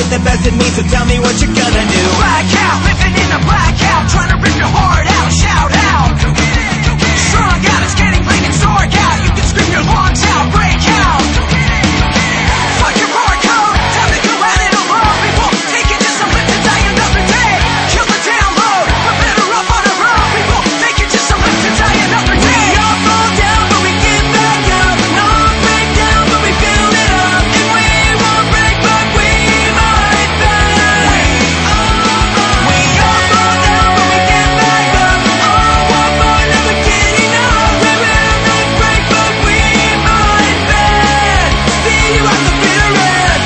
get the best of me, so tell me what you're gonna do. Blackout, living in a blackout, trying to rip your heart out, shout out. Strung out, it's getting late and dark out. You can scream your lungs out, break out. Fuck your hardcore, time to go at it alone. We won't take it, just to live to die another day. Kill the download, we're better up on our own. We won't take it, just to live to die another day. We all fall down, but we get back up. And all break down, but we build it up. And we won't break, but we might bend. We all fall down, but we get back up. All one more, never get enough. We will not break, but we might bend. See you at the bitter end.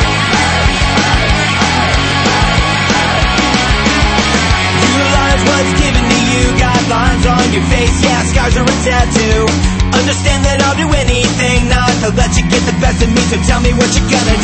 Realize what's given to you. Got lines on your face, yeah, scars are a tattoo. Understand that I'll do anything not to let you get the best of me, so tell me what you're gonna